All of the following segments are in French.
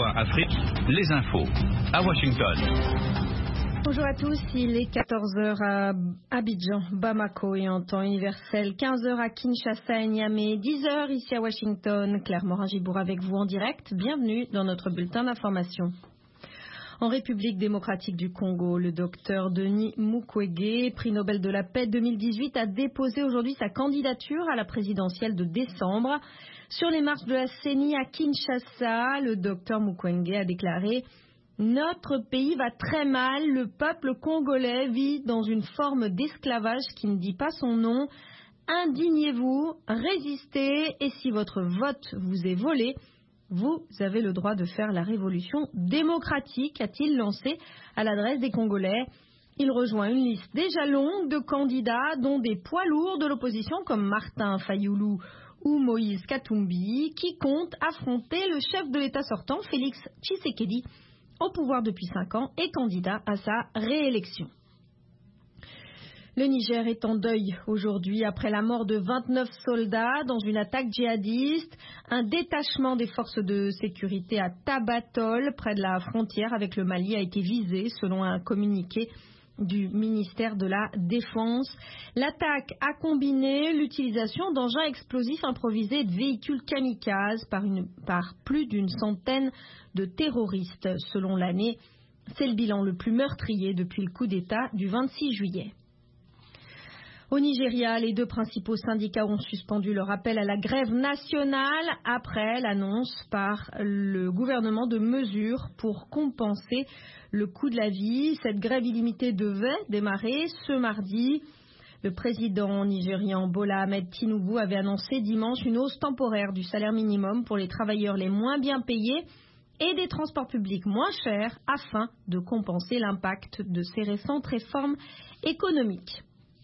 VOA Afrique, les infos à Washington. Bonjour à tous, il est 14h à Abidjan, Bamako et en temps universel, 15h à Kinshasa et Niamey, 10h ici à Washington. Claire Morin-Gibour avec vous en direct, bienvenue dans notre bulletin d'information. En République démocratique du Congo, le docteur Denis Mukwege, prix Nobel de la paix 2018, a déposé aujourd'hui sa candidature à la présidentielle de décembre. Sur les marches de la CENI à Kinshasa, le docteur Mukwege a déclaré « Notre pays va très mal, le peuple congolais vit dans une forme d'esclavage qui ne dit pas son nom. Indignez-vous, résistez et si votre vote vous est volé, vous avez le droit de faire la révolution démocratique », a-t-il lancé à l'adresse des Congolais. Il rejoint une liste déjà longue de candidats, dont des poids lourds de l'opposition comme Martin Fayoulou ou Moïse Katumbi, qui comptent affronter le chef de l'État sortant, Félix Tshisekedi, au pouvoir depuis 5 ans et candidat à sa réélection. Le Niger est en deuil aujourd'hui après la mort de 29 soldats dans une attaque djihadiste. Un détachement des forces de sécurité à Tabatol, près de la frontière avec le Mali, a été visé selon un communiqué du ministère de la Défense. L'attaque a combiné l'utilisation d'engins explosifs improvisés et de véhicules kamikazes par plus d'une centaine de terroristes. Selon l'année, c'est le bilan le plus meurtrier depuis le coup d'État du 26 juillet. Au Nigeria, les 2 principaux syndicats ont suspendu leur appel à la grève nationale après l'annonce par le gouvernement de mesures pour compenser le coût de la vie. Cette grève illimitée devait démarrer ce mardi. Le président nigérian Bola Ahmed Tinubu avait annoncé dimanche une hausse temporaire du salaire minimum pour les travailleurs les moins bien payés et des transports publics moins chers afin de compenser l'impact de ces récentes réformes économiques.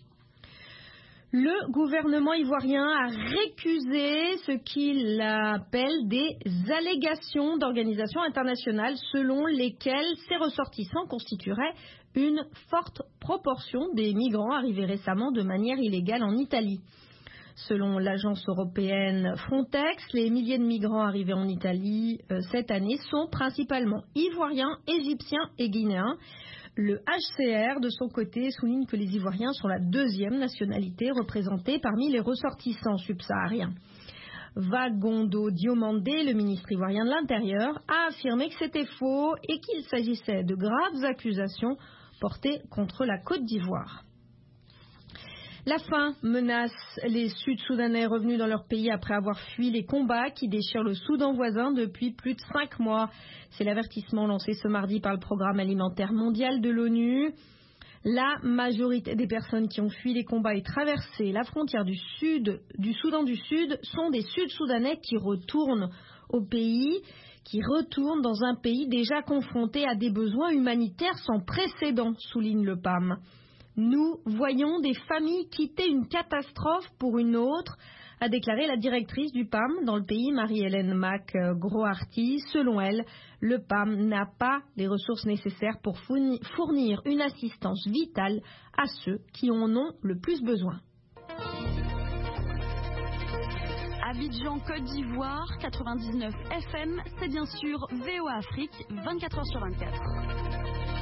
Le gouvernement ivoirien a récusé ce qu'il appelle des allégations d'organisations internationales selon lesquelles ses ressortissants constitueraient une forte proportion des migrants arrivés récemment de manière illégale en Italie. Selon l'agence européenne Frontex, les milliers de migrants arrivés en Italie cette année sont principalement ivoiriens, égyptiens et guinéens. Le HCR, de son côté, souligne que les Ivoiriens sont la 2e nationalité représentée parmi les ressortissants subsahariens. Vagondo Diomandé, le ministre ivoirien de l'Intérieur, a affirmé que c'était faux et qu'il s'agissait de graves accusations portées contre la Côte d'Ivoire. La faim menace les Sud-Soudanais revenus dans leur pays après avoir fui les combats qui déchirent le Soudan voisin depuis plus de 5 mois. C'est l'avertissement lancé ce mardi par le Programme alimentaire mondial de l'ONU. La majorité des personnes qui ont fui les combats et traversé la frontière du Soudan du Sud sont des Sud-Soudanais qui retournent au pays, qui retournent dans un pays déjà confronté à des besoins humanitaires sans précédent, souligne le PAM. Nous voyons des familles quitter une catastrophe pour une autre, a déclaré la directrice du PAM dans le pays, Marie-Hélène Mac-Groarty. Selon elle, le PAM n'a pas les ressources nécessaires pour fournir une assistance vitale à ceux qui en ont le plus besoin. Abidjan, Côte d'Ivoire, 99 FM, c'est bien sûr VOA Afrique, 24h/24.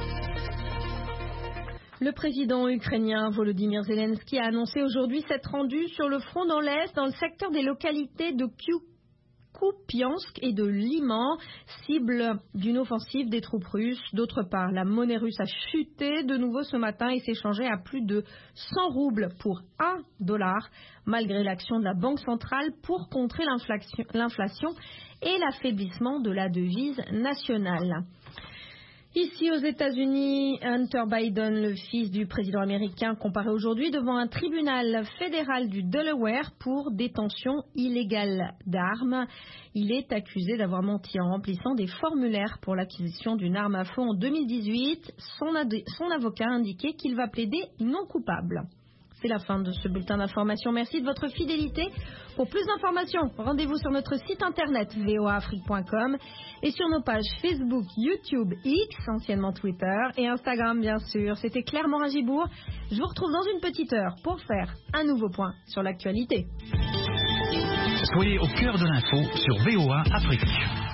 Le président ukrainien Volodymyr Zelensky a annoncé aujourd'hui s'être rendu sur le front dans l'Est, dans le secteur des localités de Kupiansk et de Liman, cible d'une offensive des troupes russes. D'autre part, la monnaie russe a chuté de nouveau ce matin et s'échangeait à plus de 100 roubles pour $1, malgré l'action de la Banque centrale pour contrer l'inflation et l'affaiblissement de la devise nationale. Ici aux États-Unis, Hunter Biden, le fils du président américain, comparé aujourd'hui devant un tribunal fédéral du Delaware pour détention illégale d'armes. Il est accusé d'avoir menti en remplissant des formulaires pour l'acquisition d'une arme à feu en 2018. Son avocat a indiqué qu'il va plaider non coupable. C'est la fin de ce bulletin d'information. Merci de votre fidélité. Pour plus d'informations, rendez-vous sur notre site internet voaafrique.com et sur nos pages Facebook, YouTube, X, anciennement Twitter, et Instagram bien sûr. C'était Claire Morin-Gibour. Je vous retrouve dans une petite heure pour faire un nouveau point sur l'actualité. Soyez au cœur de l'info sur VOA Afrique.